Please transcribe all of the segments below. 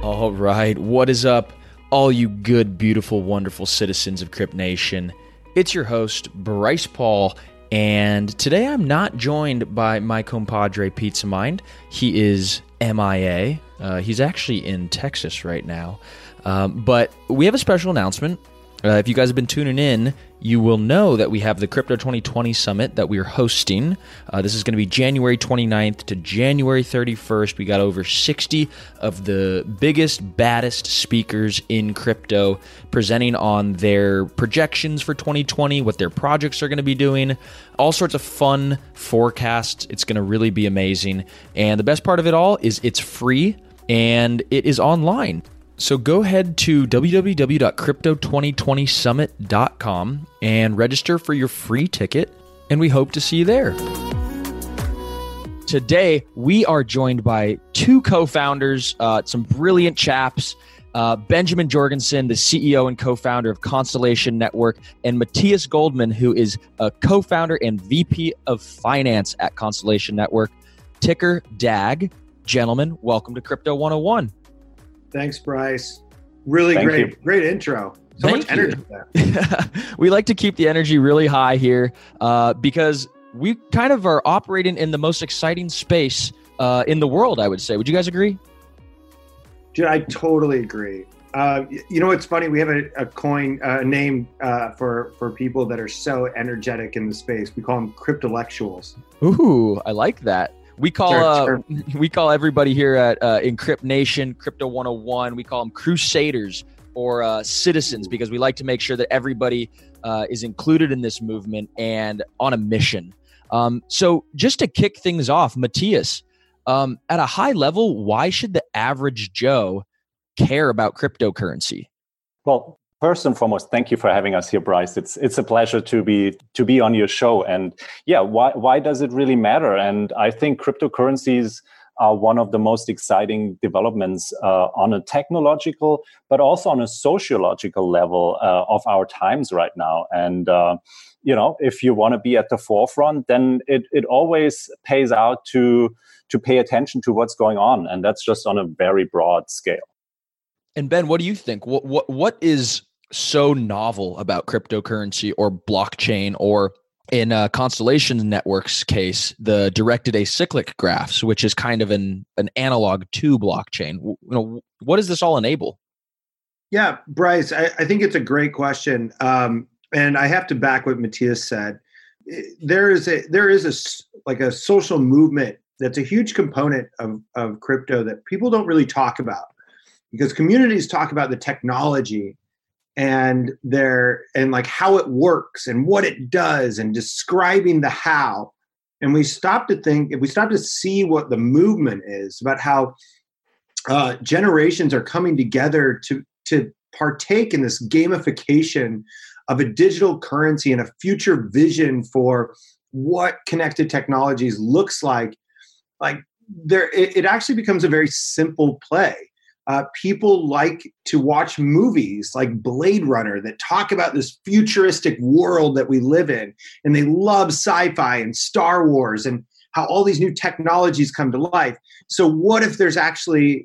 All right, what is up, all you good, beautiful, wonderful citizens of Crypt Nation? It's your host, Bryce Paul, and today I'm not joined by my compadre, Pizza Mind. He is MIA. He's actually in Texas right now, but we have a special announcement. If you guys have been tuning in, you will know that we have the Crypto 2020 Summit that we're hosting. This is going to be January 29th to January 31st. We got over 60 of the biggest, baddest speakers in crypto presenting on their projections for 2020, what their projects are going to be doing, all sorts of fun forecasts. It's going to really be amazing. And the best part of it all is it's free and it is online. So go ahead to www.crypto2020summit.com and register for your free ticket, and we hope to see you there. Today, we are joined by two co-founders, some brilliant chaps, Benjamin Jorgensen, the CEO and co-founder of Constellation Network, and Matthias Goldman, who is a co-founder and VP of Finance at Constellation Network, ticker DAG. Gentlemen, welcome to Crypto 101. Thanks, Bryce. Really great intro. So much energy there. We like to keep the energy really high here because we kind of are operating in the most exciting space in the world, I would say. Would you guys agree? Dude, I totally agree. You know what's funny? We have a name for people that are so energetic in the space. We call them cryptolectuals. Ooh, I like that. We call everybody here at in Crypt Nation, Crypto 101, we call them crusaders or citizens, because we like to make sure that everybody is included in this movement and on a mission. So just to kick things off, Matthias, at a high level, why should the average Joe care about cryptocurrency? Well, first and foremost, thank you for having us here, Bryce. It's a pleasure to be on your show. And yeah, why does it really matter? And I think cryptocurrencies are one of the most exciting developments on a technological, but also on a sociological level of our times right now. And if you want to be at the forefront, then it always pays out to pay attention to what's going on, and that's just on a very broad scale. And Ben, what do you think? What is so novel about cryptocurrency or blockchain, or in Constellation Network's case, the directed acyclic graphs, which is kind of an analog to blockchain? What does this all enable? Yeah, Bryce, I think it's a great question. And I have to back what Matthias said. There is a social movement that's a huge component of crypto that people don't really talk about, because communities talk about the technology and how it works and what it does and describing the how. And we stop to see what the movement is about, how generations are coming together to partake in this gamification of a digital currency and a future vision for what connected technologies looks like. It actually becomes a very simple play. People like to watch movies like Blade Runner that talk about this futuristic world that we live in, and they love sci-fi and Star Wars and how all these new technologies come to life. So what if we've actually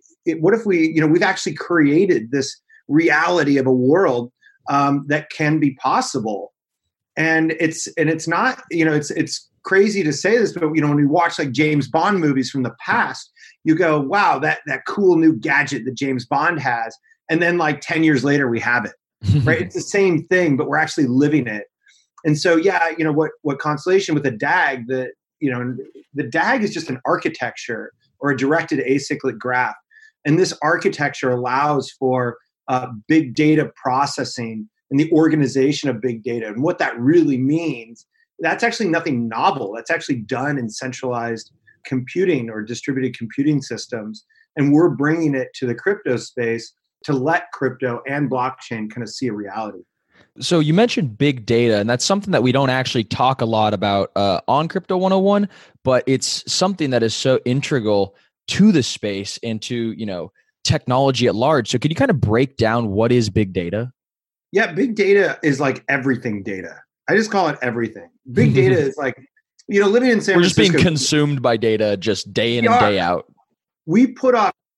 created this reality of a world that can be possible? And it's not, it's crazy to say this, but when we watch like James Bond movies from the past, you go, wow, that cool new gadget that James Bond has. And then like 10 years later, we have it, right? It's the same thing, but we're actually living it. And so, yeah, what Constellation with the DAG, the DAG is just an architecture or a directed acyclic graph. And this architecture allows for big data processing and the organization of big data. And what that really means, that's actually nothing novel. That's actually done in centralized computing or distributed computing systems. And we're bringing it to the crypto space to let crypto and blockchain kind of see a reality. So you mentioned big data, and that's something that we don't actually talk a lot about on Crypto 101, but it's something that is so integral to the space and to, technology at large. So could you kind of break down what is big data? Yeah, big data is like everything data. I just call it everything. Big data is like, living in San Francisco. We're just being consumed by data just day in and day out. We put off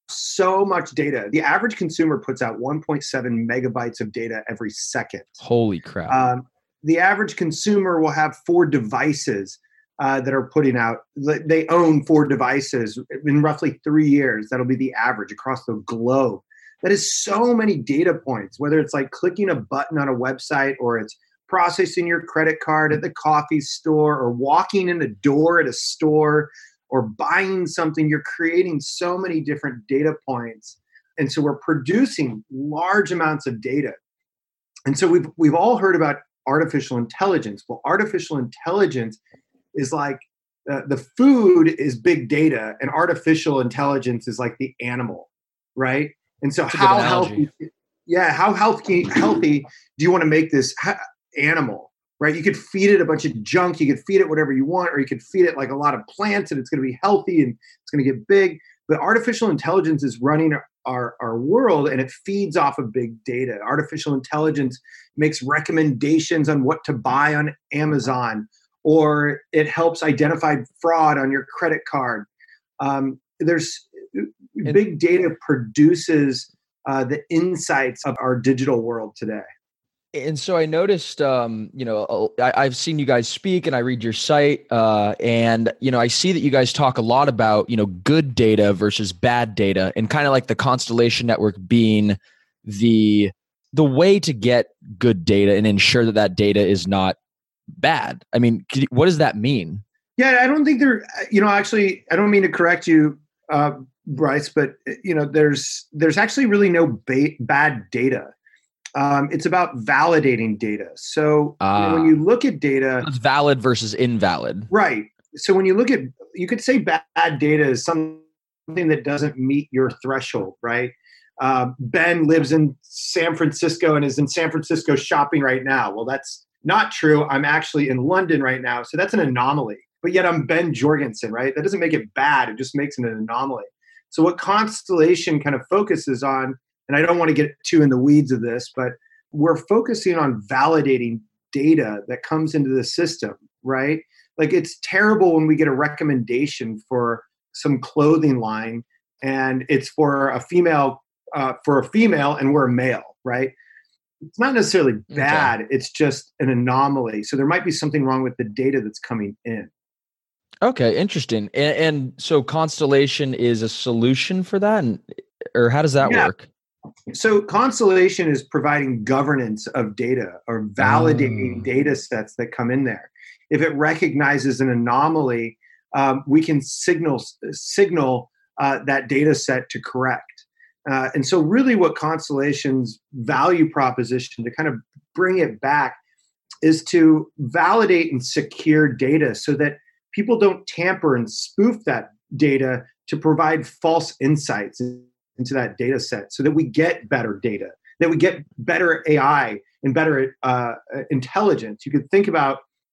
so much data. The average consumer puts out 1.7 megabytes of data every second. Holy crap. The average consumer will have 4 devices that are putting out. They own 4 devices in roughly 3 years. That'll be the average across the globe. That is so many data points, whether it's like clicking a button on a website, or it's processing your credit card at the coffee store, or walking in a door at a store, or buying something. You're creating so many different data points. And so we're producing large amounts of data. And so we've all heard about artificial intelligence. Well, artificial intelligence is like the food is big data, and artificial intelligence is like the animal, right? And so how healthy do you want to make this animal, right? You could feed it a bunch of junk, you could feed it whatever you want, or you could feed it like a lot of plants and it's going to be healthy and it's going to get big. But artificial intelligence is running our world, and it feeds off of big data. Artificial intelligence makes recommendations on what to buy on Amazon, or it helps identify fraud on your credit card. Big data produces the insights of our digital world today. And so I noticed, I've seen you guys speak, and I read your site, and, I see that you guys talk a lot about, good data versus bad data, and kind of like the Constellation Network being the way to get good data and ensure that that data is not bad. I mean, what does that mean? Yeah, I don't think actually, I don't mean to correct you, Bryce, but there's actually really no bad data. It's about validating data. So when you look at data, it's valid versus invalid, right? So when you look at, you could say bad data is something that doesn't meet your threshold, right? Ben lives in San Francisco and is in San Francisco shopping right now. Well, that's not true. I'm actually in London right now, so that's an anomaly. But yet I'm Ben Jorgensen, right? That doesn't make it bad. It just makes it an anomaly. So what Constellation kind of focuses on, and I don't want to get too in the weeds of this, but we're focusing on validating data that comes into the system, right? Like, it's terrible when we get a recommendation for some clothing line and it's for a female, and we're a male, right? It's not necessarily bad. Okay. It's just an anomaly. So there might be something wrong with the data that's coming in. Okay, interesting. And so Constellation is a solution for that, or how does that work? So Constellation is providing governance of data, or validating data sets that come in there. If it recognizes an anomaly, we can signal that data set to correct. And so really what Constellation's value proposition, to kind of bring it back, is to validate and secure data so that people don't tamper and spoof that data to provide false insights into that data set, so that we get better data, that we get better AI and better intelligence. You could think about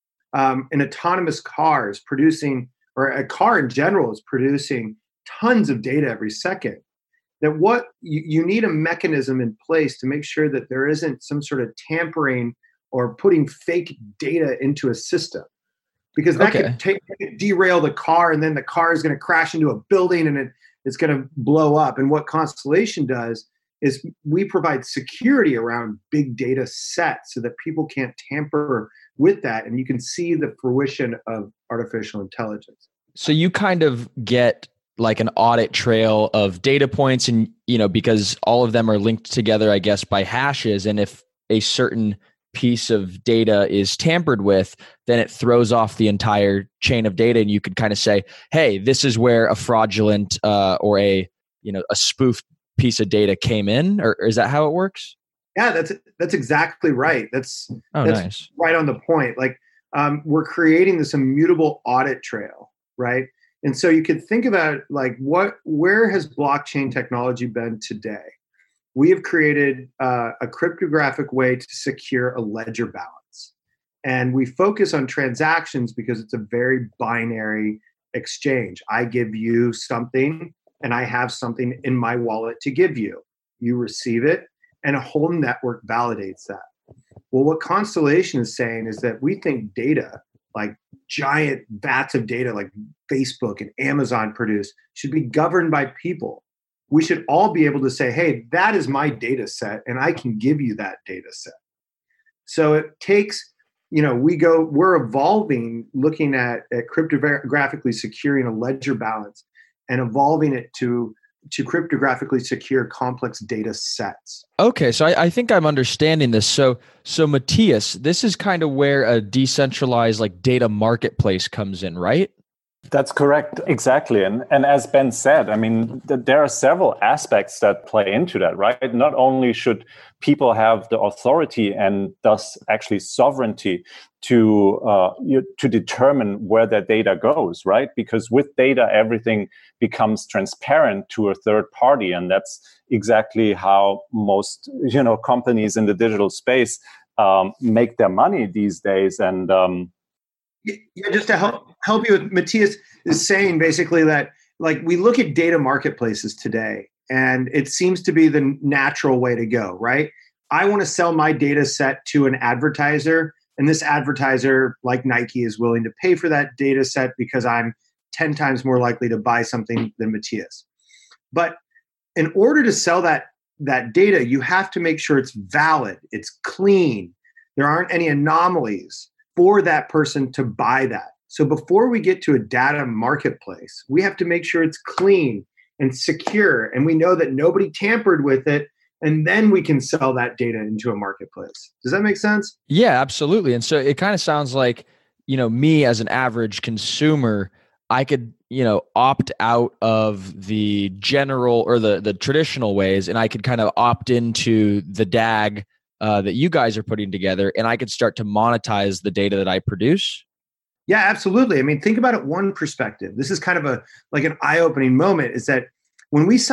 an autonomous car is producing, or a car in general is producing tons of data every second. That what you need a mechanism in place to make sure that there isn't some sort of tampering or putting fake data into a system. Because that could derail the car, and then the car is going to crash into a building and it's going to blow up. And what Constellation does is we provide security around big data sets so that people can't tamper with that. And you can see the fruition of artificial intelligence. So you kind of get like an audit trail of data points, and, because all of them are linked together, I guess, by hashes. And if a certain piece of data is tampered with, then it throws off the entire chain of data, and you could kind of say, hey, this is where a fraudulent or a spoofed piece of data came in. Or is that how it works? Yeah, that's exactly right. That's nice. Right on the point. Like, we're creating this immutable audit trail, right? And so you could think about like where has blockchain technology been today? We have created a cryptographic way to secure a ledger balance. And we focus on transactions because it's a very binary exchange. I give you something and I have something in my wallet to give you. You receive it, and a whole network validates that. Well, what Constellation is saying is that we think data, like giant vats of data like Facebook and Amazon produce, should be governed by people. we should all be able to say, hey, that is my data set, and I can give you that data set. So it takes, we're evolving, looking at cryptographically securing a ledger balance and evolving it to cryptographically secure complex data sets. Okay, so I think I'm understanding this. So Matthias, this is kind of where a decentralized like data marketplace comes in, right? That's correct. Exactly. And as Ben said, I mean, there are several aspects that play into that, right? Not only should people have the authority and thus actually sovereignty to determine where their data goes, right? Because with data, everything becomes transparent to a third party. And that's exactly how most, companies in the digital space make their money these days. And yeah, just to help you with, Matthias is saying basically that, like, we look at data marketplaces today, and it seems to be the natural way to go, right? I want to sell my data set to an advertiser, and this advertiser, like Nike, is willing to pay for that data set because I'm 10 times more likely to buy something than Matthias. But in order to sell that data, you have to make sure it's valid, it's clean, there aren't any anomalies for that person to buy that. So before we get to a data marketplace, we have to make sure it's clean and secure, and we know that nobody tampered with it, and then we can sell that data into a marketplace. Does that make sense? Yeah, absolutely. And so it kind of sounds like, me as an average consumer, I could, opt out of the general or the traditional ways, and I could kind of opt into the DAG that you guys are putting together, and I could start to monetize the data that I produce? Yeah, absolutely. I mean, think about it one perspective. This is kind of an eye-opening moment, is that when we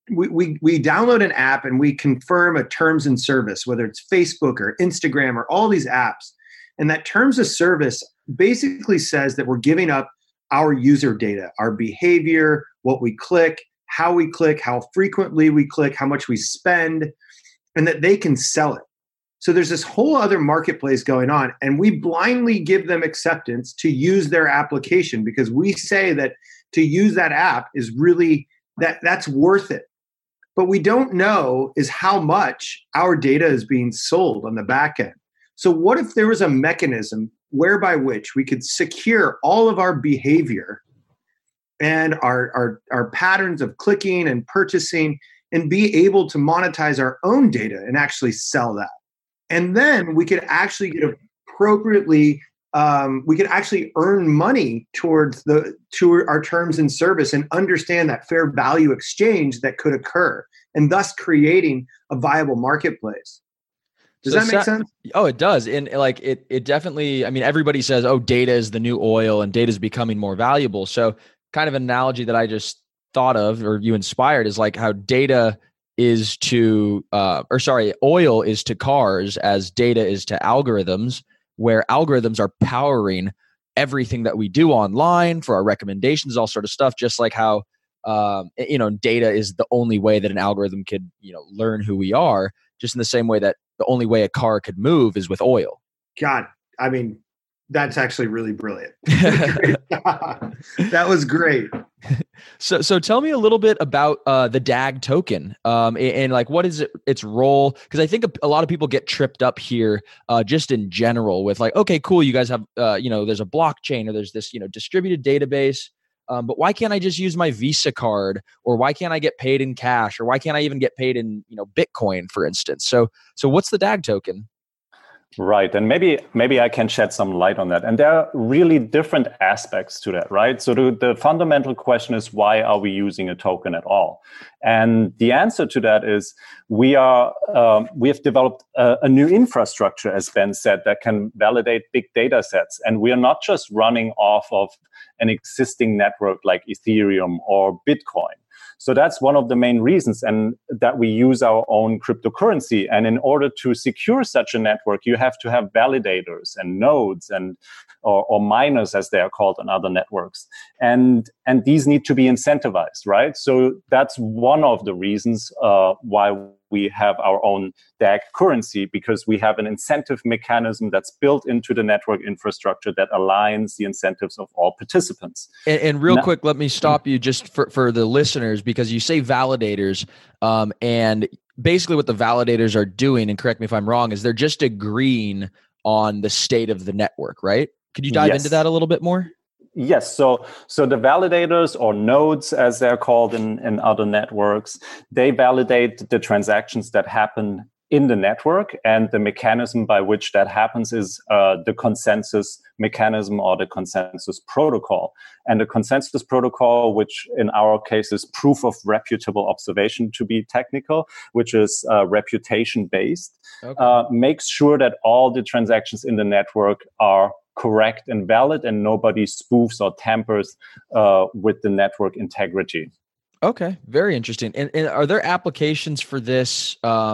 download an app and we confirm a terms and service, whether it's Facebook or Instagram or all these apps, and that terms of service basically says that we're giving up our user data, our behavior, what we click, how frequently we click, how much we spend, and that they can sell it. So there's this whole other marketplace going on, and we blindly give them acceptance to use their application because we say that to use that app is really, that's worth it. But we don't know is how much our data is being sold on the back end. So what if there was a mechanism whereby which we could secure all of our behavior and our patterns of clicking and purchasing and be able to monetize our own data and actually sell that? And then we could actually get appropriately, we could actually earn money to our terms and service and understand that fair value exchange that could occur, and thus creating a viable marketplace. Does that make sense? Oh, it does. And like it definitely, I mean, everybody says, oh, data is the new oil and data is becoming more valuable. So kind of an analogy that I just thought of, or you inspired, is like how data is to, oil is to cars as data is to algorithms, where algorithms are powering everything that we do online for our recommendations, all sort of stuff, just like how, data is the only way that an algorithm could, learn who we are, just in the same way that the only way a car could move is with oil. God, I mean, that's actually really brilliant. That was great. So tell me a little bit about the DAG token and like what is its role? Because I think a lot of people get tripped up here just in general with like, okay, cool, you guys have there's a blockchain or there's this distributed database, but why can't I just use my Visa card, or why can't I get paid in cash, or why can't I even get paid in Bitcoin, for instance? So what's the DAG token? Right. And maybe I can shed some light on that. And there are really different aspects to that, right? So the fundamental question is, why are we using a token at all? And the answer to that is we have developed a new infrastructure, as Ben said, that can validate big data sets. And we are not just running off of an existing network like Ethereum or Bitcoin. So that's one of the main reasons, and that we use our own cryptocurrency. And in order to secure such a network, you have to have validators and nodes and or miners, as they are called on other networks. And these need to be incentivized, right? So that's one of the reasons why we have our own DAG currency because we have an incentive mechanism that's built into the network infrastructure that aligns the incentives of all participants. And real quick, let me stop you just for the listeners, because you say validators, and basically what the validators are doing, and correct me if I'm wrong, is they're just agreeing on the state of the network, right? Could you dive into that a little bit more? Yes. So the validators, or nodes as they're called in other networks, they validate the transactions that happen in the network, and the mechanism by which that happens is the consensus mechanism or the consensus protocol. And the consensus protocol, which in our case is proof of reputable observation to be technical, which is reputation based, makes sure that all the transactions in the network are correct and valid, and nobody spoofs or tampers with the network integrity. Okay, very interesting. And are there applications for this,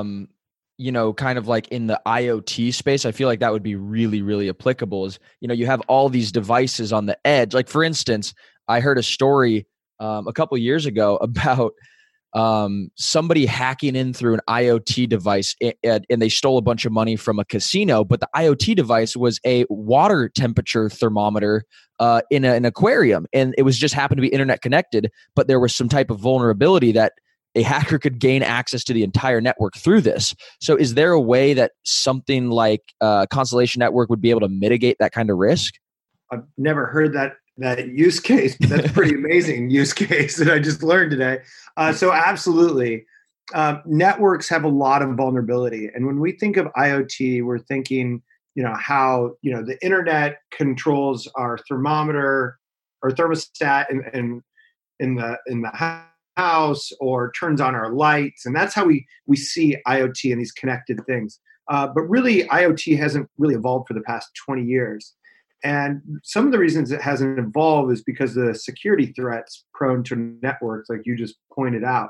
kind of like in the IoT space? I feel like that would be really, really applicable. Is, you have all these devices on the edge. Like, for instance, I heard a story a couple of years ago about somebody hacking in through an IoT device, and they stole a bunch of money from a casino. But the IoT device was a water temperature thermometer in an aquarium, and it was just happened to be internet connected. But there was some type of vulnerability that a hacker could gain access to the entire network through this. So, is there a way that something like Constellation Network would be able to mitigate that kind of risk? I've never heard that use case, but that's pretty amazing use case that I just learned today. So absolutely. Networks have a lot of vulnerability. And when we think of IoT, we're thinking, how, the internet controls our thermometer or thermostat in the house, or turns on our lights. And that's how we see IoT and these connected things. But really, IoT hasn't really evolved for the past 20 years. And some of the reasons it hasn't evolved is because of the security threats prone to networks, like you just pointed out.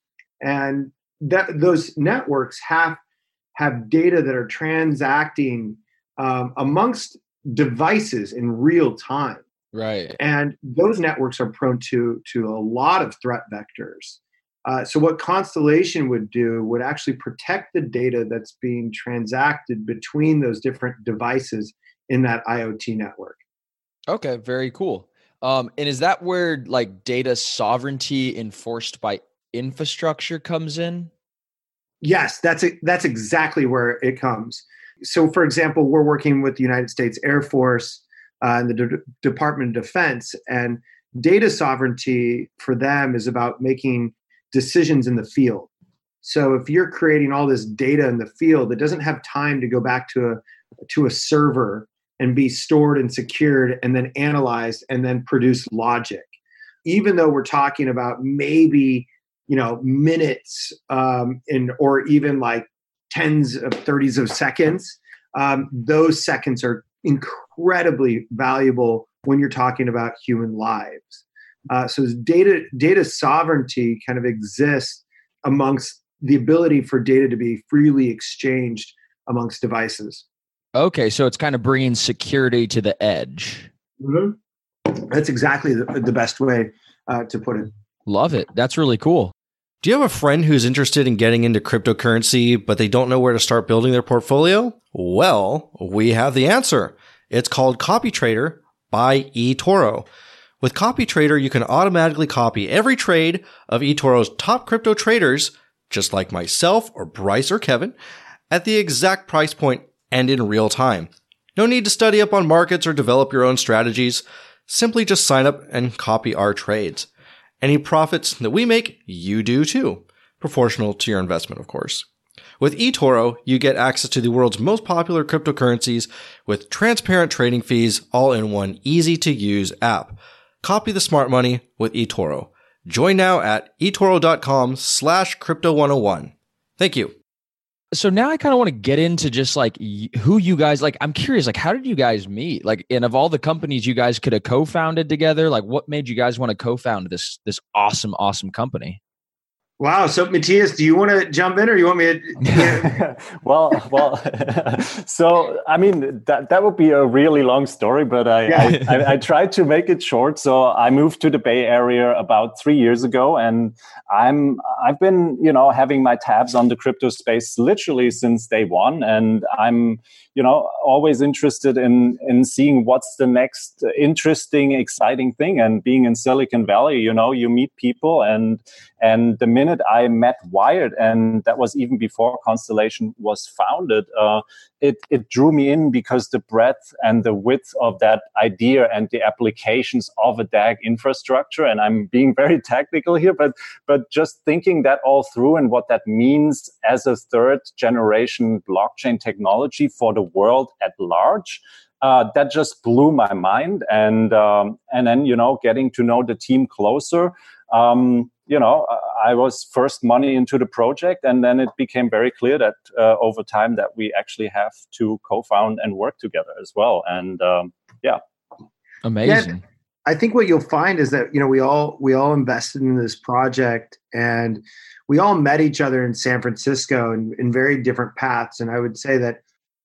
And those networks have data that are transacting amongst devices in real time. Right. And those networks are prone to a lot of threat vectors. So what Constellation would do would actually protect the data that's being transacted between those different devices in that IoT network. Okay, very cool. And is that where like data sovereignty enforced by infrastructure comes in? Yes, that's exactly where it comes. So, for example, we're working with the United States Air Force and the Department of Defense, and data sovereignty for them is about making decisions in the field. So, if you're creating all this data in the field, it doesn't have time to go back to a server and be stored and secured and then analyzed and then produce logic. Even though we're talking about maybe, minutes or even like tens of 30s of seconds, those seconds are incredibly valuable when you're talking about human lives. So data sovereignty kind of exists amongst the ability for data to be freely exchanged amongst devices. Okay, so it's kind of bringing security to the edge. Mm-hmm. That's exactly the best way to put it. Love it. That's really cool. Do you have a friend who's interested in getting into cryptocurrency, but they don't know where to start building their portfolio? Well, we have the answer. It's called CopyTrader by eToro. With CopyTrader, you can automatically copy every trade of eToro's top crypto traders, just like myself or Bryce or Kevin, at the exact price point and in real time. No need to study up on markets or develop your own strategies. Simply just sign up and copy our trades. Any profits that we make, you do too. Proportional to your investment, of course. With eToro, you get access to the world's most popular cryptocurrencies with transparent trading fees all in one easy-to-use app. Copy the smart money with eToro. Join now at eToro.com/crypto101. Thank you. So now I kind of want to get into just like who you guys, like, I'm curious, like, how did you guys meet? Like, and of all the companies you guys could have co-founded together, like what made you guys want to co-found this awesome company? Wow. So Matthias, do you want to jump in or you want me to? well, so, I mean, that would be a really long story, but I tried to make it short. So I moved to the Bay Area about 3 years ago, and I've been, having my tabs on the crypto space literally since day one. And I'm, always interested in seeing what's the next interesting, exciting thing. And being in Silicon Valley, you meet people, and the minute I met Wired, and that was even before Constellation was founded, it drew me in because the breadth and the width of that idea and the applications of a DAG infrastructure. And I'm being very technical here, but just thinking that all through and what that means as a third generation blockchain technology for the world at large. That just blew my mind, and then getting to know the team closer. I was first money into the project, and then it became very clear that over time that we actually have to co-found and work together as well. And amazing. Yeah, I think what you'll find is that we all invested in this project, and we all met each other in San Francisco in very different paths. And I would say that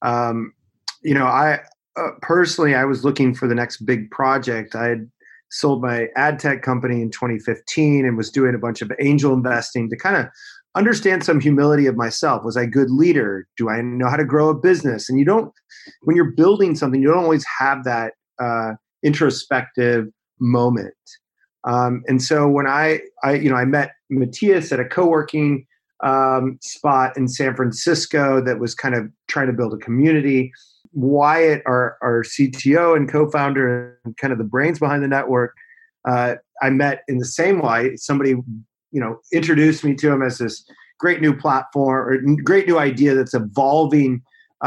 I personally I was looking for the next big project. I had sold my ad tech company in 2015 and was doing a bunch of angel investing to kind of understand some humility of myself. Was I a good leader? Do I know how to grow a business? And when you're building something, you don't always have that introspective moment. And so when I met Matthias at a co-working spot in San Francisco that was kind of trying to build a community. Wyatt, our CTO and co-founder and kind of the brains behind the network, I met in the same way. Somebody, introduced me to him as this great new platform or great new idea that's evolving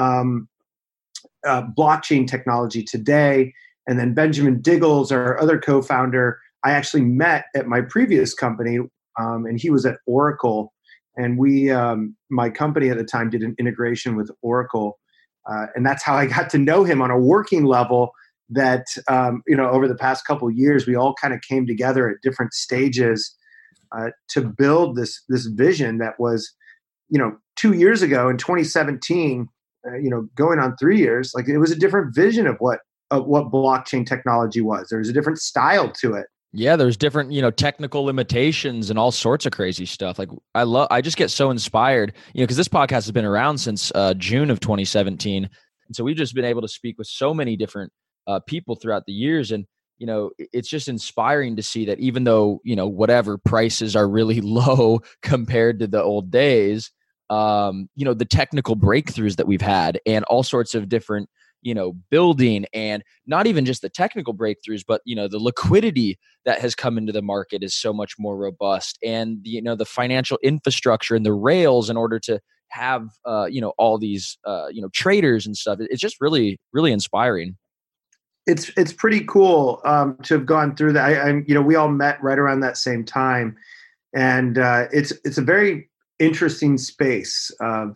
blockchain technology today. And then Benjamin Diggles, our other co-founder, I actually met at my previous company, and he was at Oracle. And my company at the time did an integration with Oracle. And that's how I got to know him on a working level that, over the past couple of years, we all kind of came together at different stages to build this vision that was, 2 years ago in 2017, going on 3 years, like it was a different vision of what blockchain technology was. There was a different style to it. Yeah, there's different, technical limitations and all sorts of crazy stuff. Like I just get so inspired, because this podcast has been around since June of 2017. And so we've just been able to speak with so many different people throughout the years. And, it's just inspiring to see that even though, whatever prices are really low compared to the old days, the technical breakthroughs that we've had and all sorts of different, building, and not even just the technical breakthroughs, but, the liquidity that has come into the market is so much more robust, and the financial infrastructure and the rails in order to have, all these, traders and stuff. It's just really, really inspiring. It's pretty cool to have gone through that. We all met right around that same time, and it's a very interesting space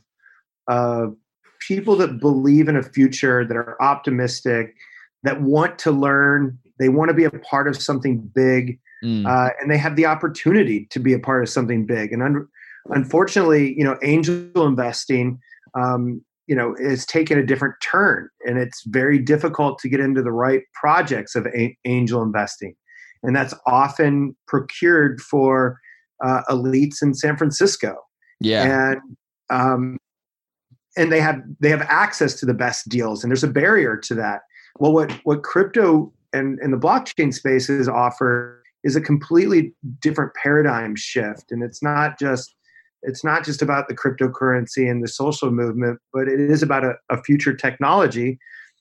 of people that believe in a future, that are optimistic, that want to learn, they want to be a part of something big, and they have the opportunity to be a part of something big. And unfortunately, angel investing, is taken a different turn, and it's very difficult to get into the right projects of angel investing. And that's often procured for elites in San Francisco. Yeah. And they have access to the best deals, and there's a barrier to that. Well, what crypto and the blockchain spaces offer is a completely different paradigm shift, and it's not just about the cryptocurrency and the social movement, but it is about a future technology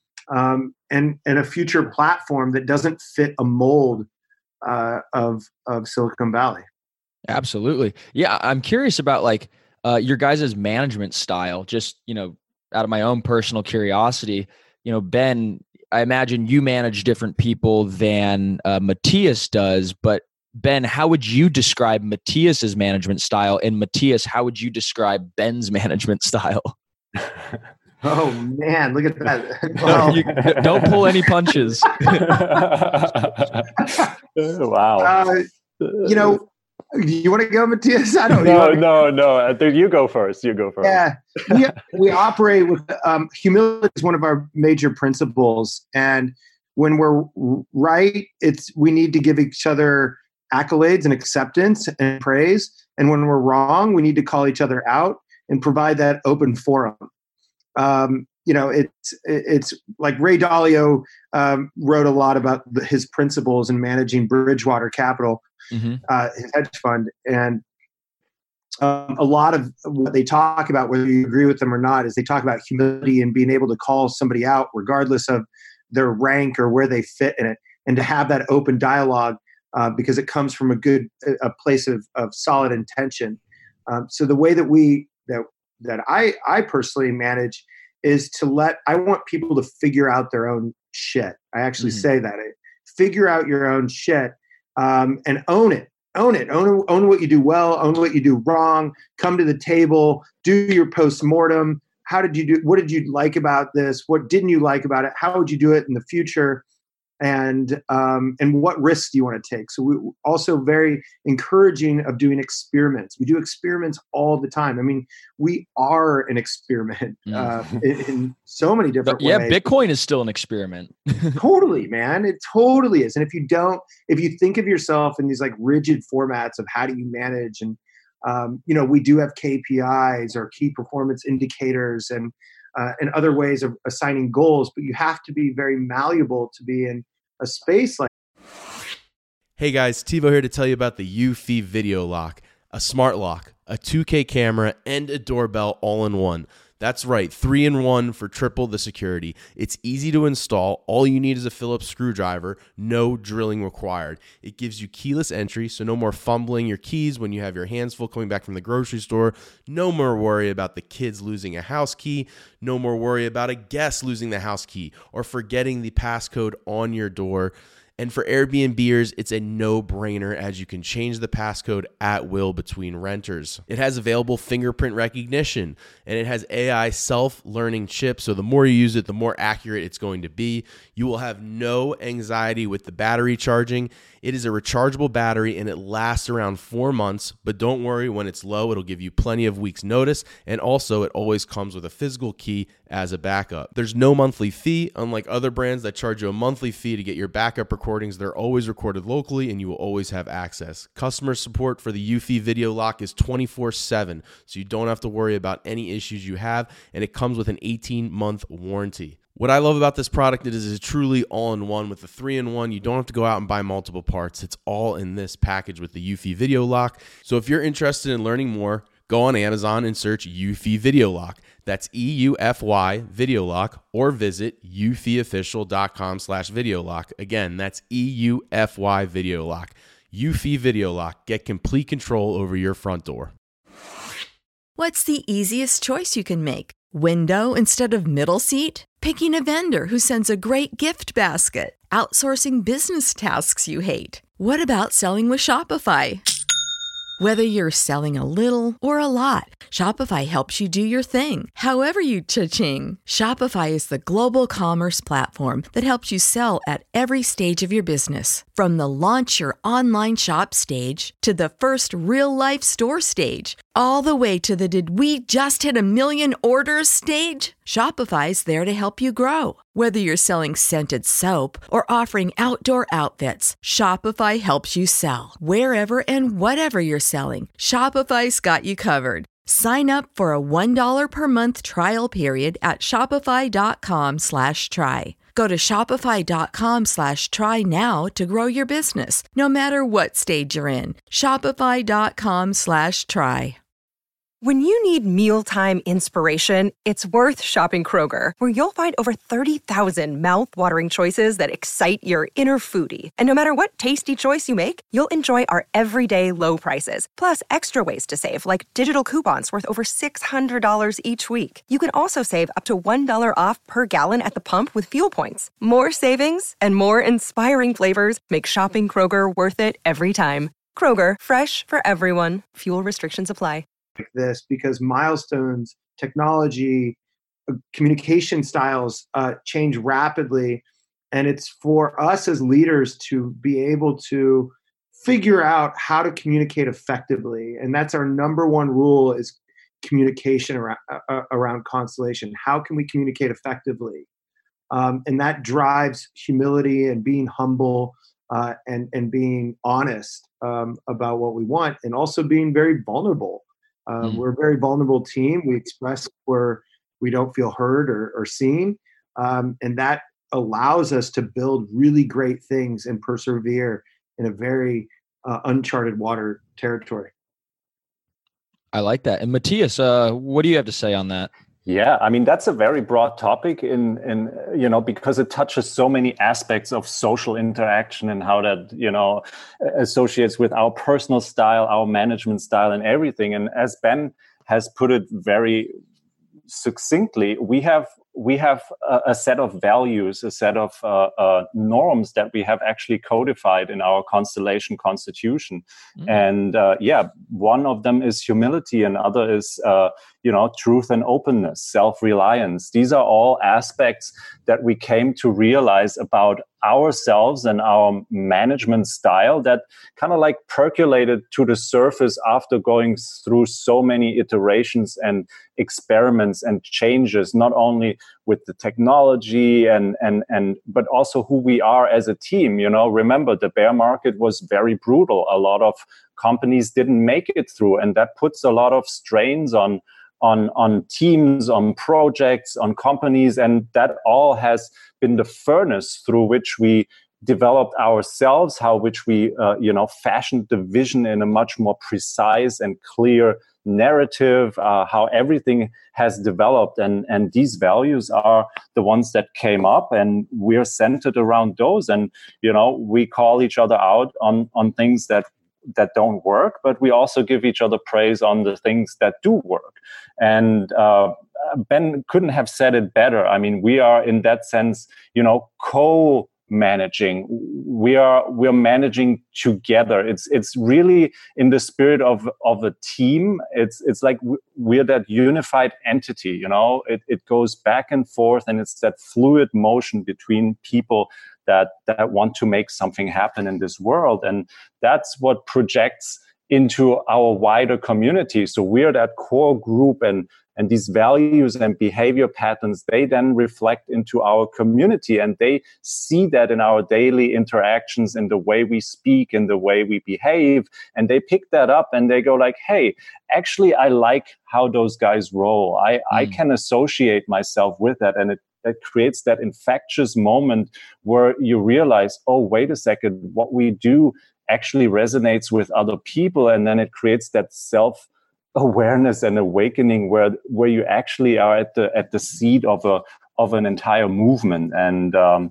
and a future platform that doesn't fit a mold of Silicon Valley. Absolutely. Yeah, I'm curious about your guys' management style, just, out of my own personal curiosity. Ben, I imagine you manage different people than Matthias does, but Ben, how would you describe Matthias's management style? And Matthias, how would you describe Ben's management style? Oh man, look at that. Well, don't pull any punches. Wow. You want to go, Matthias? I don't know. No. You go first. You go first. Yeah, we operate with humility is one of our major principles, and when we're right, we need to give each other accolades and acceptance and praise, and when we're wrong, we need to call each other out and provide that open forum. It's like Ray Dalio wrote a lot about his principles in managing Bridgewater Capital, his hedge fund, and a lot of what they talk about, whether you agree with them or not, is they talk about humility and being able to call somebody out regardless of their rank or where they fit in it, and to have that open dialogue because it comes from a place of solid intention. So the way that I personally manage is I want people to figure out their own shit. I actually say that. Figure out your own shit and own it. Own it. Own what you do well. Own what you do wrong. Come to the table. Do your postmortem. How did you do? What did you like about this? What didn't you like about it? How would you do it in the future? And what risks do you want to take? So we also very encouraging of doing experiments. We do experiments all the time. I mean, we are an experiment in so many different ways. Yeah, Bitcoin is still an experiment. Totally, man. It totally is. And if you think of yourself in these like rigid formats of how do you manage, and we do have KPIs or key performance indicators and other ways of assigning goals, but you have to be very malleable to be in a space like. Hey guys, Tivo here to tell you about the Eufy Video Lock, a smart lock, a 2K camera, and a doorbell all in one. That's right, 3-in-1 for triple the security. It's easy to install. All you need is a Phillips screwdriver. No drilling required. It gives you keyless entry, so no more fumbling your keys when you have your hands full coming back from the grocery store. No more worry about the kids losing a house key. No more worry about a guest losing the house key or forgetting the passcode on your door. And for Airbnbers, it's a no-brainer as you can change the passcode at will between renters. It has available fingerprint recognition, and it has AI self-learning chips, so the more you use it, the more accurate it's going to be. You will have no anxiety with the battery charging. It is a rechargeable battery, and it lasts around 4 months, but don't worry, when it's low, it'll give you plenty of weeks' notice, and also it always comes with a physical key as a backup. There's no monthly fee, unlike other brands that charge you a monthly fee to get your backup recordings. They're always recorded locally, and you will always have access. Customer support for the Eufy Video Lock is 24/7, so you don't have to worry about any issues you have, and it comes with an 18-month warranty. What I love about this product is it's truly all-in-one. With the 3-in-1, you don't have to go out and buy multiple parts. It's all in this package with the Eufy Video Lock. So if you're interested in learning more, go on Amazon and search Eufy Video Lock. That's EUFY Video Lock, or visit eufyofficial.com/video lock. Again, that's EUFY Video Lock. Eufy Video Lock. Get complete control over your front door. What's the easiest choice you can make? Window instead of middle seat? Picking a vendor who sends a great gift basket? Outsourcing business tasks you hate? What about selling with Shopify? Whether you're selling a little or a lot, Shopify helps you do your thing, however you cha-ching. Shopify is the global commerce platform that helps you sell at every stage of your business. From the launch your online shop stage to the first real-life store stage, all the way to the did we just hit 1 million orders stage. Shopify's there to help you grow. Whether you're selling scented soap or offering outdoor outfits, Shopify helps you sell. Wherever and whatever you're selling, Shopify's got you covered. Sign up for a $1 per month trial period at shopify.com/try. Go to shopify.com/try now to grow your business, no matter what stage you're in. Shopify.com/try. When you need mealtime inspiration, it's worth shopping Kroger, where you'll find over 30,000 mouth-watering choices that excite your inner foodie. And no matter what tasty choice you make, you'll enjoy our everyday low prices, plus extra ways to save, like digital coupons worth over $600 each week. You can also save up to $1 off per gallon at the pump with fuel points. More savings and more inspiring flavors make shopping Kroger worth it every time. Kroger, fresh for everyone. Fuel restrictions apply. This because milestones, technology, communication styles change rapidly, and it's for us as leaders to be able to figure out how to communicate effectively. And that's our number one rule, is communication around Constellation. How can we communicate effectively? And that drives humility and being humble, and being honest about what we want, and also being very vulnerable. We're a very vulnerable team. We express where we don't feel heard or seen. And that allows us to build really great things and persevere in a very uncharted water territory. I like that. And Matthias, what do you have to say on that? Yeah, I mean, that's a very broad topic in because it touches so many aspects of social interaction and how that, associates with our personal style, our management style, and everything. And as Ben has put it very succinctly, we have a set of values, a set of norms that we have actually codified in our Constellation Constitution. And one of them is humility, and other is truth and openness, self-reliance. These are all aspects that we came to realize about ourselves and our management style that kind of like percolated to the surface after going through so many iterations and experiments and changes, not only with the technology and but also who we are as a team. Remember, the bear market was very brutal. A lot of companies didn't make it through, and that puts a lot of strains on teams, on projects, on companies, and that all has been the furnace through which we developed ourselves, which we fashioned the vision in a much more precise and clear narrative, how everything has developed, and these values are the ones that came up, and we're centered around those. And we call each other out on things that don't work, but we also give each other praise on the things that do work. And Ben couldn't have said it better. I mean, we are in that sense, co-managing. We're managing together. It's really in the spirit of a team. It's like we're that unified entity. It goes back and forth, and it's that fluid motion between people that want to make something happen in this world. And that's what projects into our wider community. So we're that core group, and these values and behavior patterns, they then reflect into our community, and they see that in our daily interactions, in the way we speak, in the way we behave, and they pick that up and they go like, hey, actually, I like how those guys roll. I can associate myself with that, and it creates that infectious moment where you realize, oh, wait a second, what we do actually resonates with other people. And then it creates that self-awareness and awakening where you actually are at the seed of an entire movement. And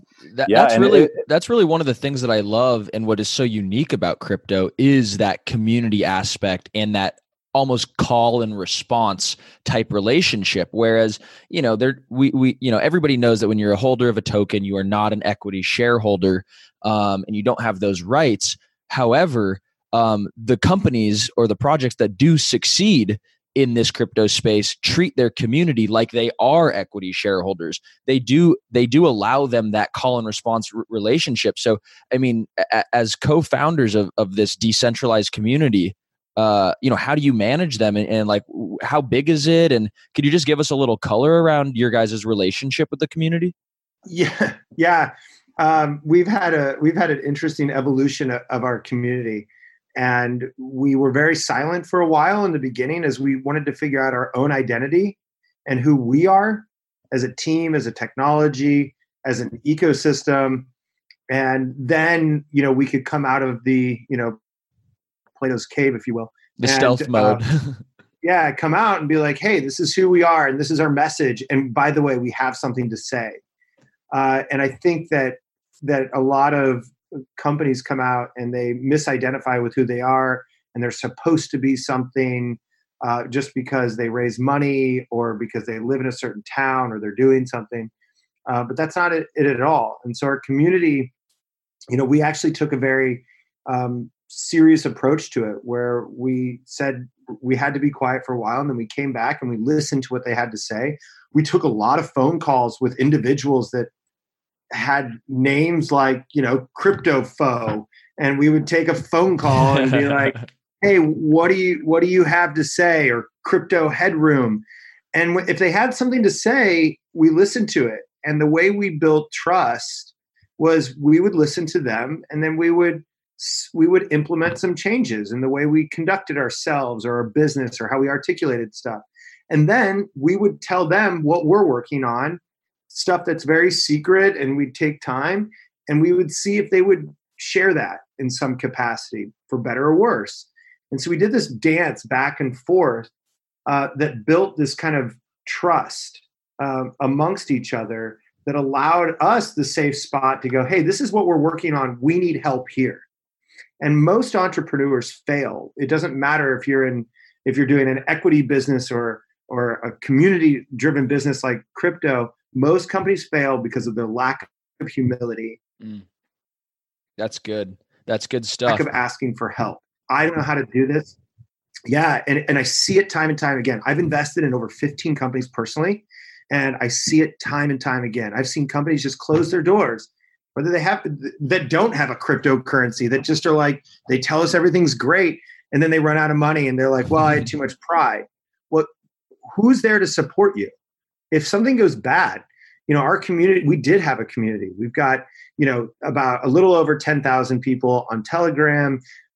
that's really one of the things that I love, and what is so unique about crypto is that community aspect and that almost call and response type relationship. Whereas, everybody knows that when you're a holder of a token, you are not an equity shareholder, and you don't have those rights. However, the companies or the projects that do succeed in this crypto space treat their community like they are equity shareholders. They do allow them that call and response relationship. So, I mean, as co-founders of this decentralized community, how do you manage them, and like, how big is it? And could you just give us a little color around your guys' relationship with the community? Yeah. We've had an interesting evolution of our community, and we were very silent for a while in the beginning as we wanted to figure out our own identity and who we are as a team, as a technology, as an ecosystem. And then, we could come out of the, Plato's cave, if you will. The stealth mode. Come out and be like, hey, this is who we are, and this is our message. And by the way, we have something to say. And I think that a lot of companies come out and they misidentify with who they are, and they're supposed to be something just because they raise money or because they live in a certain town or they're doing something. But that's not it at all. And so our community, we actually took a very serious approach to it, where we said we had to be quiet for a while, and then we came back and we listened to what they had to say. We took a lot of phone calls with individuals that had names like, Crypto Foe, and we would take a phone call and be like, hey, what do you have to say? Or Crypto Headroom. And if they had something to say, we listened to it. And the way we built trust was we would listen to them, and then we would implement some changes in the way we conducted ourselves or our business or how we articulated stuff. And then we would tell them what we're working on, stuff that's very secret, and we'd take time and we would see if they would share that in some capacity, for better or worse. And so we did this dance back and forth that built this kind of trust amongst each other that allowed us the safe spot to go, hey, this is what we're working on. We need help here. And most entrepreneurs fail. It doesn't matter if you're doing an equity business or a community-driven business like crypto. Most companies fail because of their lack of humility. That's good. That's good stuff. Lack of asking for help. I don't know how to do this. Yeah, and I see it time and time again. I've invested in over 15 companies personally, and I see it time and time again. I've seen companies just close their doors, whether that don't have a cryptocurrency, that just are like, they tell us everything's great, and then they run out of money, and they're like, well, I had too much pride. Well, who's there to support you? If something goes bad, our community, we did have a community. We've got, about a little over 10,000 people on Telegram.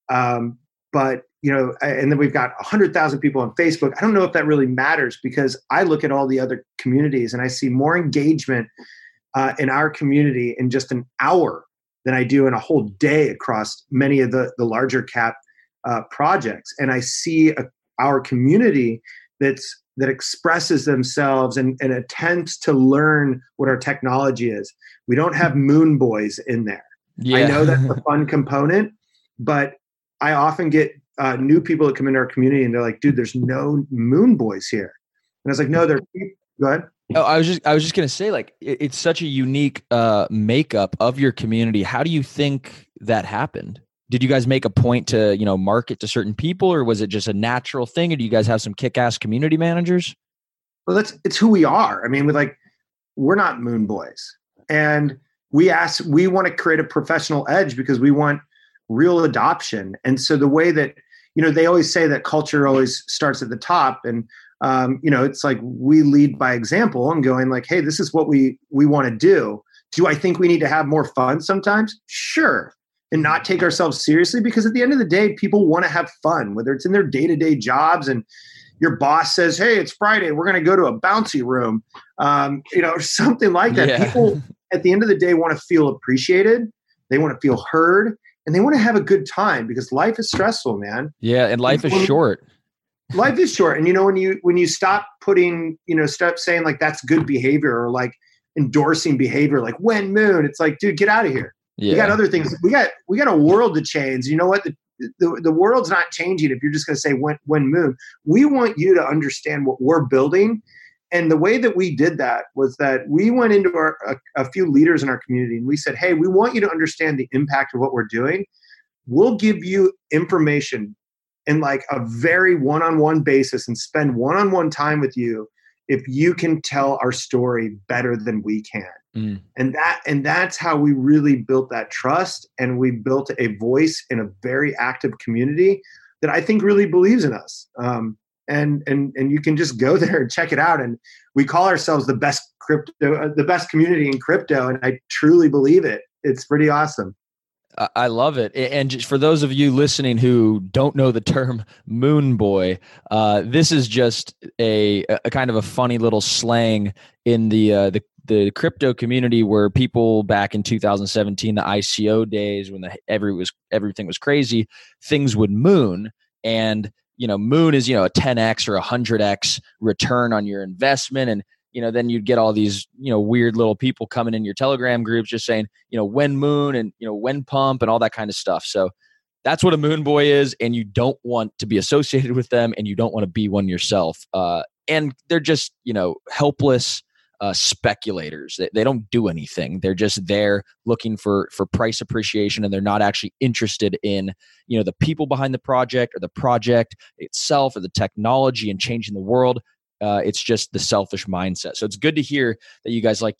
But, and then we've got 100,000 people on Facebook. I don't know if that really matters, because I look at all the other communities and I see more engagement in our community in just an hour than I do in a whole day across many of the larger cap projects. And I see our community that expresses themselves and attempts to learn what our technology is. We don't have moon boys in there. Yeah. I know that's a fun component, but I often get new people that come into our community and they're like, dude, there's no moon boys here. And I was like, no, go ahead. Oh, I was just going to say, like, it's such a unique makeup of your community. How do you think that happened? Did you guys make a point to, market to certain people, or was it just a natural thing? Or do you guys have some kick-ass community managers? Well, it's who we are. I mean, we're not moon boys. And we want to create a professional edge because we want real adoption. And so the way that, they always say that culture always starts at the top. And, it's like we lead by example and going like, hey, this is what we want to do. Do I think we need to have more fun sometimes? Sure. And not take ourselves seriously, because at the end of the day, people want to have fun, whether it's in their day-to-day jobs and your boss says, hey, it's Friday, we're going to go to a bouncy room, or something like that. Yeah. People at the end of the day want to feel appreciated. They want to feel heard, and they want to have a good time, because life is stressful, man. Yeah. And life is short. Life is short. And when you stop putting, stop saying like, that's good behavior, or like endorsing behavior, like when moon, it's like, dude, get out of here. Yeah. We got other things. We got a world to change. You know what? The world's not changing if you're just going to say when moon. We want you to understand what we're building. And the way that we did that was that we went into a few leaders in our community and we said, hey, we want you to understand the impact of what we're doing. We'll give you information in like a very one-on-one basis and spend one-on-one time with you if you can tell our story better than we can. And that's how we really built that trust, and we built a voice in a very active community that I think really believes in us. And you can just go there and check it out. And we call ourselves the best community in crypto, and I truly believe it. It's pretty awesome. I love it. And just for those of you listening who don't know the term moon boy, this is just a kind of a funny little slang in the crypto community, where people back in 2017, the ICO days, when everything was crazy, things would moon. And, moon is, a 10x or 100x return on your investment. And, then you'd get all these, weird little people coming in your Telegram groups just saying, when moon and, when pump and all that kind of stuff. So that's what a moon boy is. And you don't want to be associated with them, and you don't want to be one yourself. And they're just, helpless speculators. They don't do anything. They're just there looking for price appreciation, and they're not actually interested in, the people behind the project or the project itself or the technology and changing the world. It's just the selfish mindset. So it's good to hear that you guys like to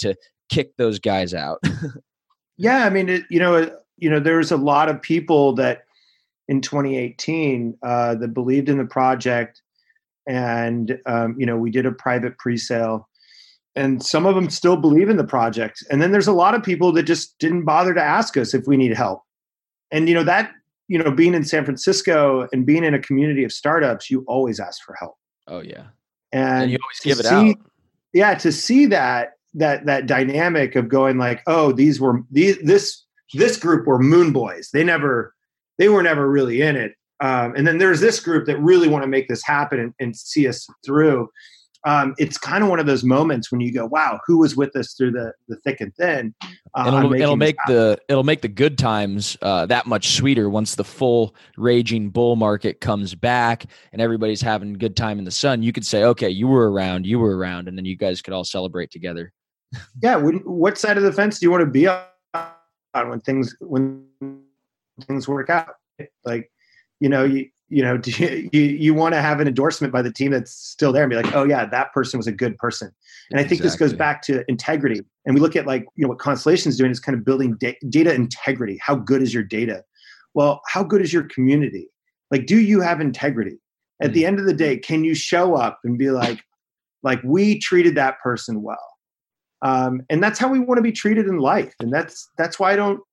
kick those guys out? Yeah, I mean, there's a lot of people that in 2018 that believed in the project, and we did a private pre-sale, and some of them still believe in the project. And then there's a lot of people that just didn't bother to ask us if we need help. And being in San Francisco and being in a community of startups, you always ask for help. Oh yeah, and you always give it out. Yeah, to see that dynamic of going like, oh, this group were moon boys. They were never really in it. And then there's this group that really want to make this happen and see us through. It's kind of one of those moments when you go, wow, who was with us through the thick and thin? And it'll make the good times that much sweeter once the full raging bull market comes back and everybody's having a good time in the sun. You could say, okay, you were around, and then you guys could all celebrate together. Yeah. What side of the fence do you want to be on when things work out? Like, you want to have an endorsement by the team that's still there and be like, oh yeah, that person was a good person. And I think this goes back to integrity. And we look at what Constellation is doing is kind of building data integrity. How good is your data? Well, how good is your community? Like, do you have integrity? At the end of the day, can you show up and be like we treated that person well? And that's how we want to be treated in life. And that's why I don't,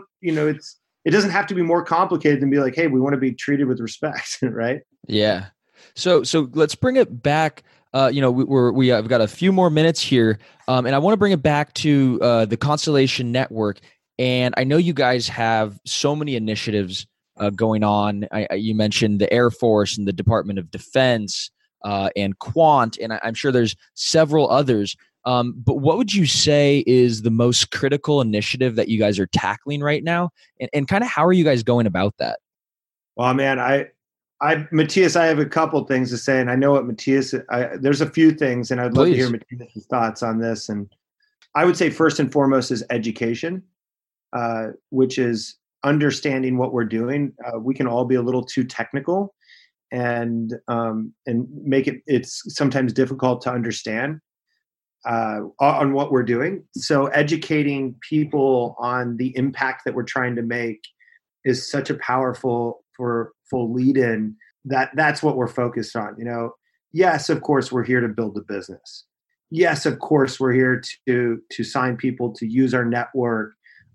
it doesn't have to be more complicated than be like, hey, we want to be treated with respect, right? Yeah. So let's bring it back. We have got a few more minutes here, and I want to bring it back to the Constellation Network. And I know you guys have so many initiatives going on. You mentioned the Air Force and the Department of Defense and Quant, and I'm sure there's several others. But what would you say is the most critical initiative that you guys are tackling right now? And kind of how are you guys going about that? Well, man, Matthias, I have a couple things to say, and I know what Matthias, there's a few things, and I'd love to hear Matthias' thoughts on this. And I would say first and foremost is education, which is understanding what we're doing. We can all be a little too technical and make it's sometimes difficult to understand on what we're doing. So educating people on the impact that we're trying to make is such a powerful lead in that's what we're focused on. Yes, of course, we're here to build a business. Yes, of course, we're here to sign people to use our network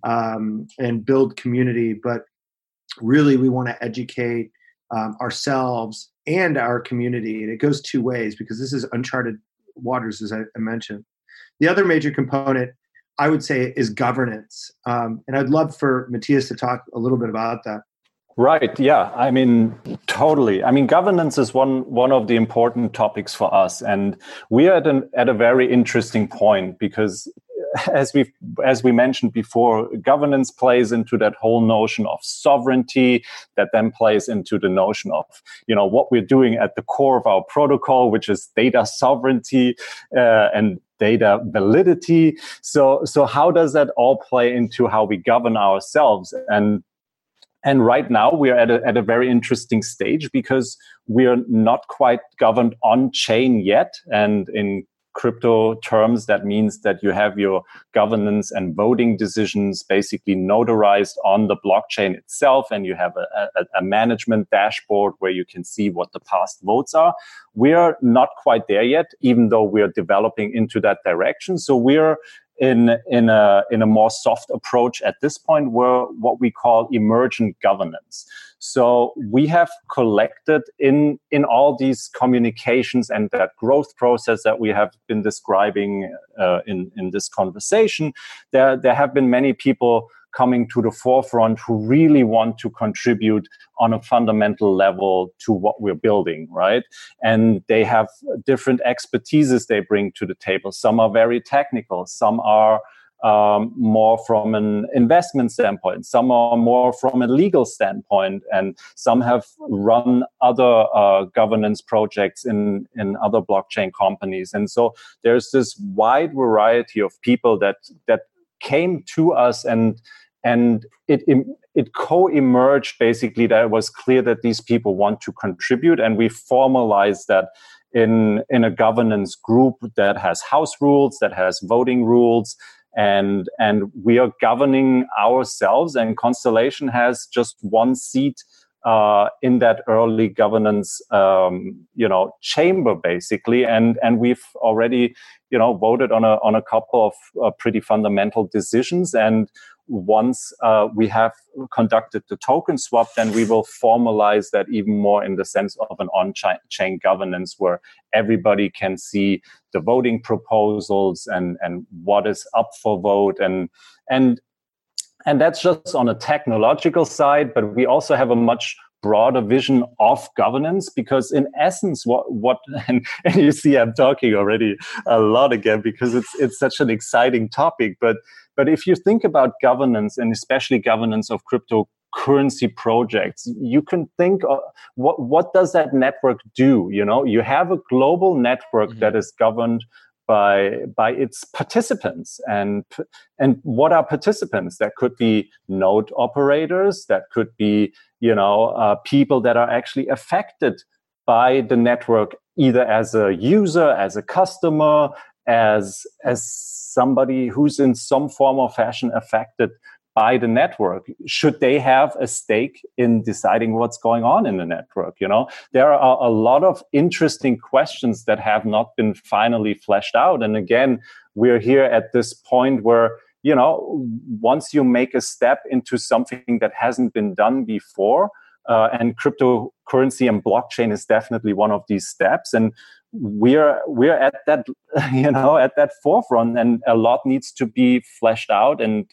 and build community. But really, we want to educate ourselves and our community. And it goes two ways because this is uncharted waters, as I mentioned. The other major component, I would say, is governance. And I'd love for Matthias to talk a little bit about that. Right. Yeah. I mean, totally. I mean, governance is one of the important topics for us. And we are at a very interesting point because as we mentioned before, governance plays into that whole notion of sovereignty that then plays into the notion of, what we're doing at the core of our protocol, which is data sovereignty and data validity. So how does that all play into how we govern ourselves? And right now we are at a very interesting stage because we are not quite governed on chain yet. And in crypto terms, that means that you have your governance and voting decisions basically notarized on the blockchain itself, and you have a management dashboard where you can see what the past votes are. We are not quite there yet, even though we are developing into that direction. So we're in a more soft approach at this point, where what we call emergent governance. So we have collected in all these communications and that growth process that we have been describing in this conversation, there have been many people coming to the forefront who really want to contribute on a fundamental level to what we're building, right? And they have different expertises they bring to the table. Some are very technical, some are more from an investment standpoint, some are more from a legal standpoint, and some have run other governance projects in other blockchain companies. And so there's this wide variety of people that came to us, and it co-emerged basically that it was clear that these people want to contribute, and we formalized that in a governance group that has house rules, that has voting rules, and we are governing ourselves, and Constellation has just one seat in that early governance, chamber, basically. And we've already, voted on a couple of pretty fundamental decisions. And once we have conducted the token swap, then we will formalize that even more in the sense of an on-chain governance where everybody can see the voting proposals and what is up for vote. And that's just on a technological side, but we also have a much broader vision of governance, because in essence, what and you see I'm talking already a lot again because it's such an exciting topic. But if you think about governance, and especially governance of cryptocurrency projects, you can think of what does that network do? You have a global network that is governed by its participants, and what are participants? That could be node operators, that could be people that are actually affected by the network, either as a user, as a customer, as somebody who's in some form or fashion affected by the network. Should they have a stake in deciding what's going on in the network? There are a lot of interesting questions that have not been finally fleshed out. And again, we're here at this point where, once you make a step into something that hasn't been done before, and cryptocurrency and blockchain is definitely one of these steps. And we're at that, at that forefront, and a lot needs to be fleshed out and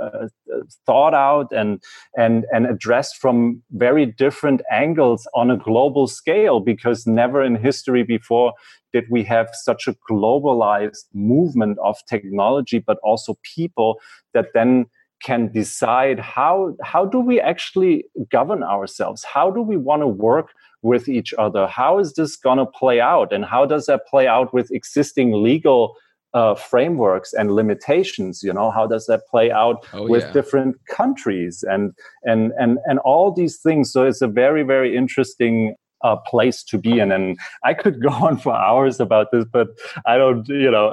thought out and addressed from very different angles on a global scale, because never in history before did we have such a globalized movement of technology, but also people that then can decide how do we actually govern ourselves? How do we want to work with each other? How is this going to play out? And how does that play out with existing legal frameworks and limitations? How does that play out with different countries and all these things? So it's a very, very interesting place to be in. And I could go on for hours about this, but I don't,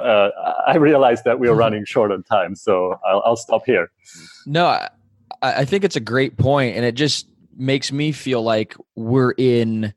I realize that we're running short on time. So I'll stop here. No, I think it's a great point, and it just makes me feel like we're in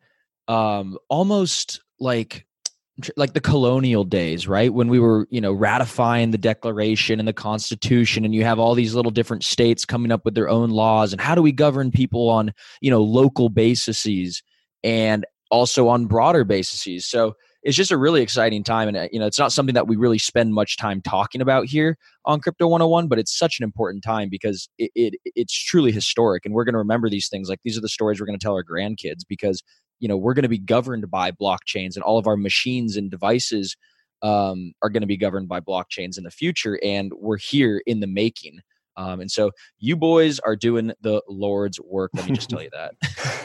almost like the colonial days, right? When we were, ratifying the Declaration and the Constitution, and you have all these little different states coming up with their own laws, and how do we govern people on, local bases and also on broader bases. So it's just a really exciting time. And, it's not something that we really spend much time talking about here on Crypto 101, but it's such an important time because it's truly historic. And we're going to remember these things. Like, these are the stories we're going to tell our grandkids, because, we're going to be governed by blockchains, and all of our machines and devices are going to be governed by blockchains in the future. And we're here in the making. And so you boys are doing the Lord's work. Let me just tell you that.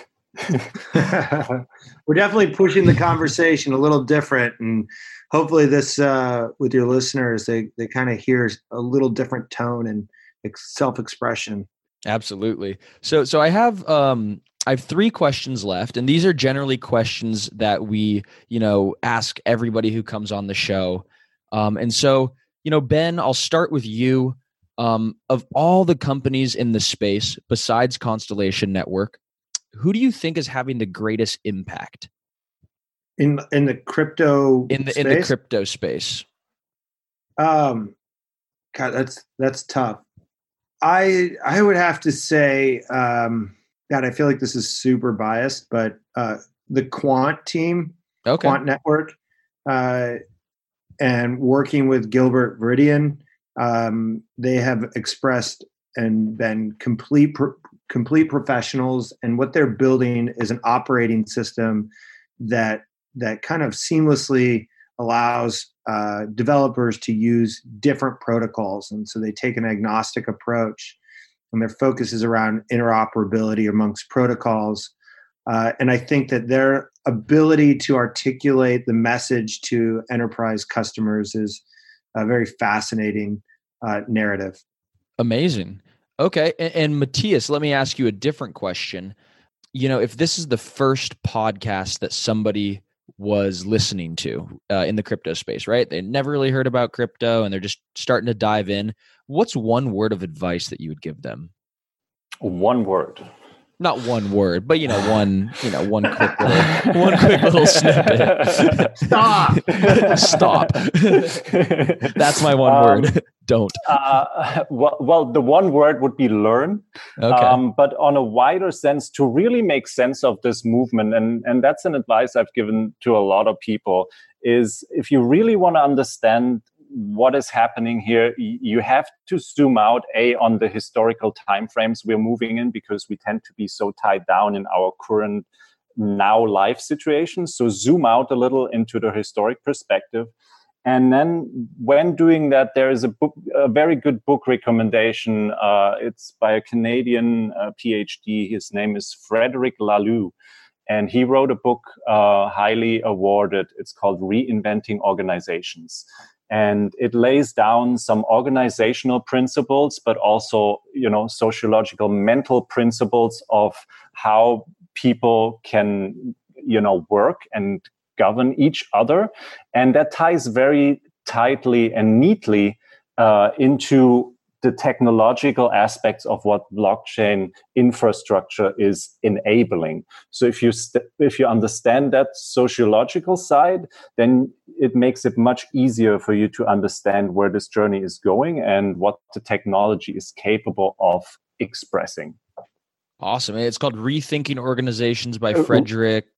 We're definitely pushing the conversation a little different, and hopefully this with your listeners, they kind of hear a little different tone and self-expression. Absolutely. So I have 3 questions left, and these are generally questions that we ask everybody who comes on the show. And so Ben, I'll start with you. Of all the companies in the space besides Constellation Network, who do you think is having the greatest impact in the crypto in the crypto space? God, that's tough. I would have to say, God, I feel like this is super biased, but the Quant team, Quant Network, and working with Gilbert Veridian, they have expressed and been complete professionals, and what they're building is an operating system that kind of seamlessly allows developers to use different protocols. And so they take an agnostic approach, and their focus is around interoperability amongst protocols. And I think that their ability to articulate the message to enterprise customers is a very fascinating narrative. Amazing. Okay. And Matthias, let me ask you a different question. If this is the first podcast that somebody was listening to in the crypto space, right? They never really heard about crypto and they're just starting to dive in. What's one word of advice that you would give them? One word. Not one word, but one quick little snippet. Stop. Stop. That's my one word. Don't. Well, the one word would be learn. Okay. But on a wider sense, to really make sense of this movement, and that's an advice I've given to a lot of people, is if you really want to understand what is happening here, you have to zoom out on the historical timeframes we're moving in, because we tend to be so tied down in our current now life situation. So zoom out a little into the historic perspective. And then when doing that, there is a very good book recommendation. It's by a Canadian PhD. His name is Frederic Laloux. And he wrote a book highly awarded. It's called Reinventing Organizations. And it lays down some organizational principles, but also, sociological, mental principles of how people can, work and govern each other. And that ties very tightly and neatly into the technological aspects of what blockchain infrastructure is enabling. So if you understand that sociological side, then it makes it much easier for you to understand where this journey is going and what the technology is capable of expressing. Awesome. It's called Rethinking Organizations by Frederic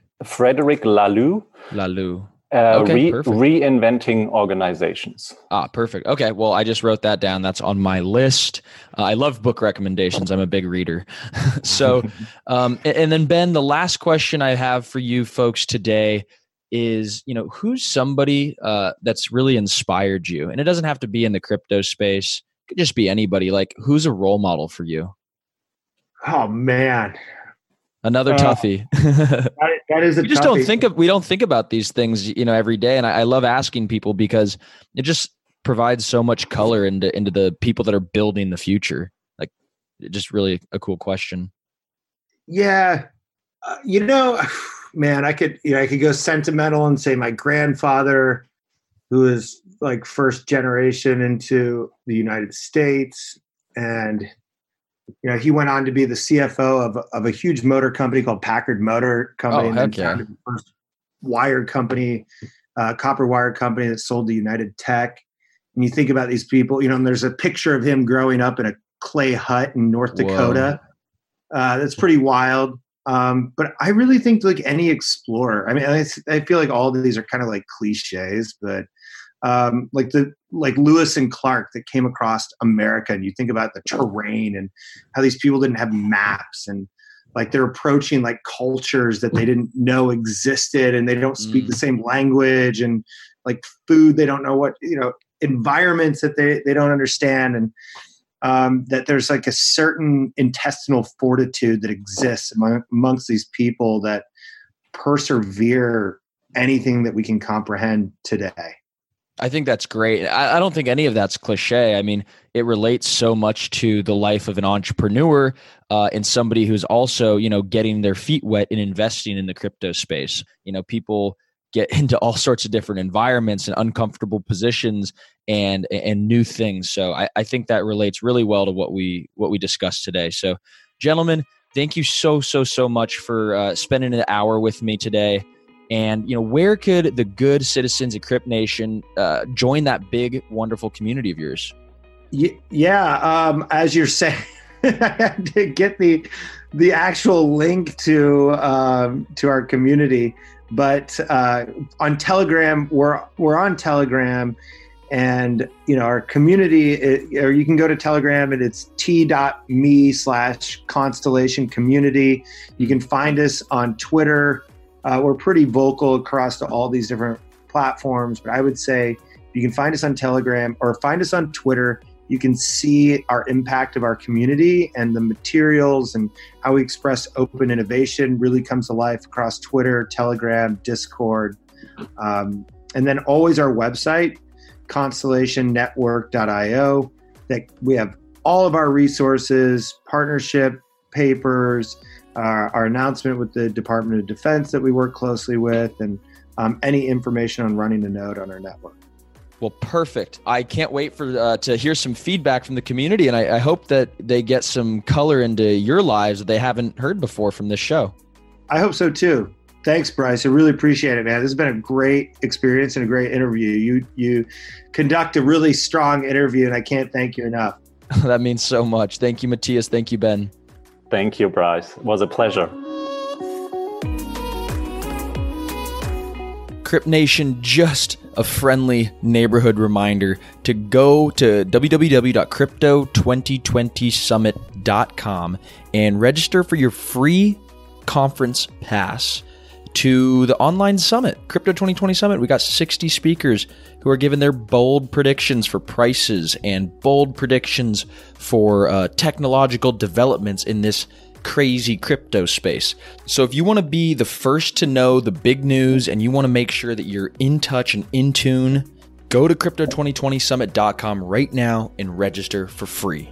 Laloux. Okay, perfect. Reinventing Organizations. Perfect. Okay, well, I just wrote that down. That's on my list. I love book recommendations. I'm a big reader. So, and then Ben, the last question I have for you folks today is, who's somebody that's really inspired you? And it doesn't have to be in the crypto space. It could just be anybody. Like, who's a role model for you? Oh, man. Another toughie. That is a toughie. We don't think about these things, every day. And I love asking people because it just provides so much color into the people that are building the future. Like, just really a cool question. Yeah. Man, I could go sentimental and say my grandfather, who is like first generation into the United States. And he went on to be the CFO of a huge motor company called Packard Motor Company. Oh, heck yeah. The first wired company, copper wire company that sold to United Tech. And you think about these people, and there's a picture of him growing up in a clay hut in North Dakota. That's pretty wild. But I really think like any explorer, I mean, I feel like all of these are kind of like cliches, but like Lewis and Clark that came across America, and you think about the terrain and how these people didn't have maps, and like they're approaching like cultures that they didn't know existed, and they don't speak the same language, and like food, they don't know what, environments that they don't understand. And that there's like a certain intestinal fortitude that exists amongst these people that persevere anything that we can comprehend today. I think that's great. I don't think any of that's cliche. I mean, it relates so much to the life of an entrepreneur and somebody who's also, getting their feet wet and investing in the crypto space. People get into all sorts of different environments and uncomfortable positions and new things. So I think that relates really well to what we discussed today. So, gentlemen, thank you so much for spending an hour with me today. And, where could the good citizens of Crypt Nation join that big, wonderful community of yours? Yeah. As you're saying, I had to get the actual link to our community. But on Telegram, we're on Telegram, and our community. Or you can go to Telegram, and it's t.me/Constellation Community. You can find us on Twitter. We're pretty vocal across all these different platforms, but I would say you can find us on Telegram or find us on Twitter. You can see our impact of our community, and the materials and how we express open innovation really comes to life across Twitter, Telegram, Discord. And then always our website, constellationnetwork.io, that we have all of our resources, partnership papers, our announcement with the Department of Defense that we work closely with, and any information on running a node on our network. Well, perfect. I can't wait for to hear some feedback from the community, and I hope that they get some color into your lives that they haven't heard before from this show. I hope so too. Thanks, Bryce. I really appreciate it, man. This has been a great experience and a great interview. You conduct a really strong interview, and I can't thank you enough. That means so much. Thank you, Matthias. Thank you, Ben. Thank you, Bryce. It was a pleasure. Crypt Nation, just a friendly neighborhood reminder to go to www.crypto2020summit.com and register for your free conference pass to the online summit, Crypto 2020 Summit. We got 60 speakers who are giving their bold predictions for prices and bold predictions for technological developments in this crazy crypto space. So if you want to be the first to know the big news and you want to make sure that you're in touch and in tune, go to crypto2020summit.com right now and register for free.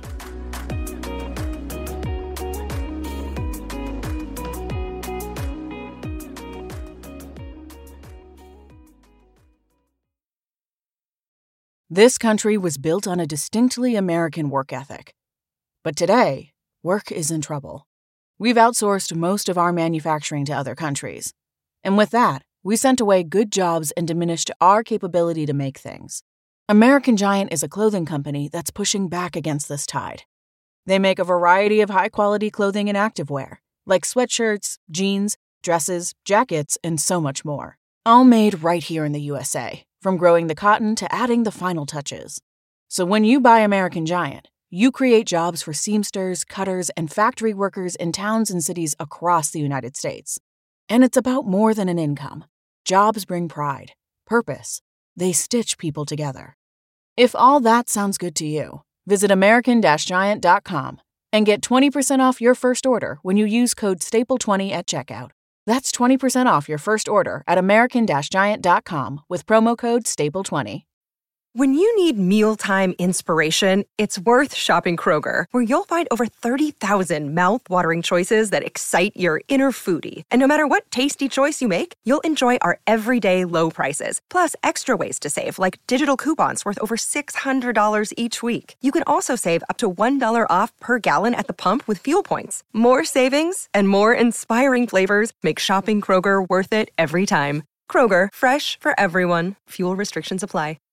This country was built on a distinctly American work ethic. But today, work is in trouble. We've outsourced most of our manufacturing to other countries. And with that, we sent away good jobs and diminished our capability to make things. American Giant is a clothing company that's pushing back against this tide. They make a variety of high-quality clothing and activewear, like sweatshirts, jeans, dresses, jackets, and so much more. All made right here in the USA, from growing the cotton to adding the final touches. So when you buy American Giant, you create jobs for seamsters, cutters, and factory workers in towns and cities across the United States. And it's about more than an income. Jobs bring pride, purpose. They stitch people together. If all that sounds good to you, visit American-Giant.com and get 20% off your first order when you use code STAPLE20 at checkout. That's 20% off your first order at American-Giant.com with promo code STAPLE20. When you need mealtime inspiration, it's worth shopping Kroger, where you'll find over 30,000 mouth-watering choices that excite your inner foodie. And no matter what tasty choice you make, you'll enjoy our everyday low prices, plus extra ways to save, like digital coupons worth over $600 each week. You can also save up to $1 off per gallon at the pump with fuel points. More savings and more inspiring flavors make shopping Kroger worth it every time. Kroger, fresh for everyone. Fuel restrictions apply.